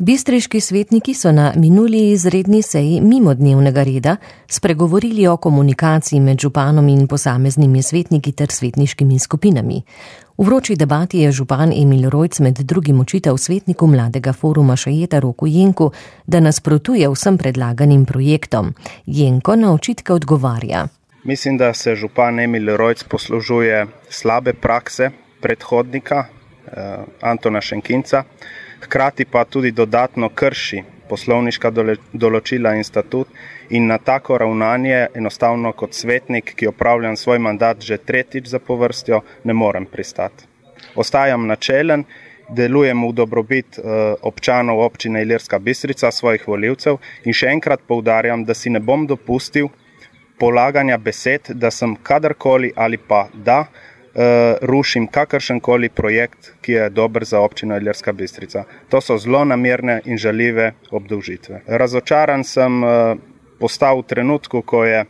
Bistriški svetniki so na minuli izredni seji mimo dnevnega reda spregovorili o komunikaciji med županom in posameznimi svetniki ter svetniškimi skupinami. V vroči debati je župan Emil Rojc med drugim očital svetniku Mladega foruma Šajeta Roku Jenku, da nasprotuje vsem predlaganim projektom. Jenko na očitke odgovarja. Mislim, da se župan Emil Rojc poslužuje slabe prakse predhodnika Antona Šenkinca, hkrati pa tudi dodatno krši poslovniška določila in statut in na tako ravnanje enostavno kot svetnik, ki opravljam svoj mandat že tretjič zapovrstjo, ne morem pristati. Ostajam načelen, delujem v dobrobit občanov občine Ilirska Bistrica, svojih volivcev in še enkrat poudarjam, da si ne bom dopustil polaganja besed, da sem kadarkoli ali pa da rušim kakršenkoli projekt, ki je dober za občino Ilirska Bistrica. To so zlonamerne in žaljive obdolžitve. Razočaran sem postal v trenutku, ko je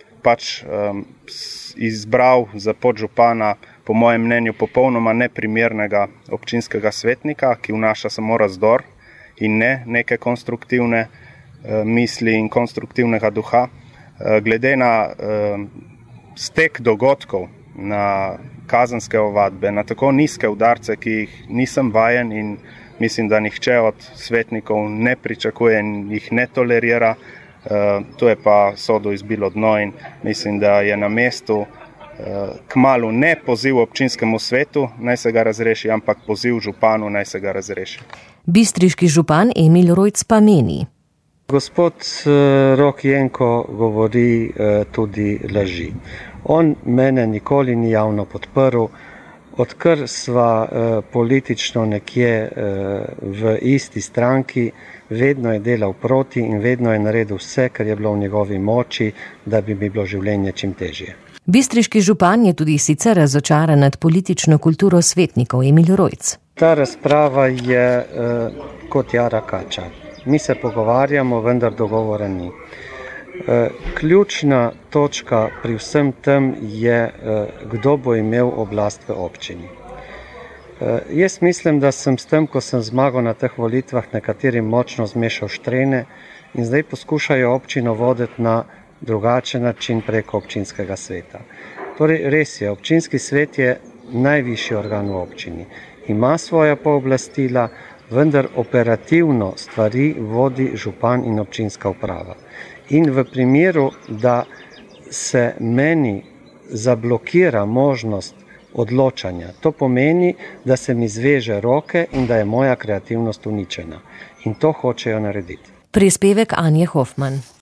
izbral za podžupana, po mojem mnenju, popolnoma neprimernega občinskega svetnika, ki vnaša samo razdor in ne neke konstruktivne misli in konstruktivnega duha. Glede na stek dogodkov, na kazenske ovadbe, na tako nizke udarce, ki jih nisem vajen in mislim, da nihče od svetnikov ne pričakuje in jih ne tolerira. To je pa sodo izbilo dno in mislim, da je na mestu kmalu ne poziv občinskemu svetu, naj se ga razreši, ampak poziv županu, naj se ga razreši. Bistriški župan Emil Rojc pa meni. Gospod Rok Jenko govori tudi laži. On mene nikoli ni javno podprl, odkar sva politično nekje v isti stranki, vedno je delal proti in vedno je naredil vse, kar je bilo v njegovi moči, da bi mi bilo življenje čim težje. Bistriški župan je tudi sicer razočaran nad politično kulturo svetnikov Emil Rojc. Ta razprava je kot jara kača. Mi se pogovarjamo, vendar dogovora ni. Ključna točka pri vsem tem je, kdo bo imel oblast v občini. Jaz mislim, da sem s tem, ko sem zmagal na teh volitvah, nekaterim močno zmešal štrene in zdaj poskušajo občino voditi na drugačen način preko občinskega sveta. Torej, res je, občinski svet je najvišji organ v občini. Ima svoja pooblastila, vendar operativno stvari vodi župan in občinska uprava. In v primeru, da se meni zablokira možnost odločanja, to pomeni, da se mi zveže roke in da je moja kreativnost uničena. In to hočejo narediti. Prispevek Anje Hofman.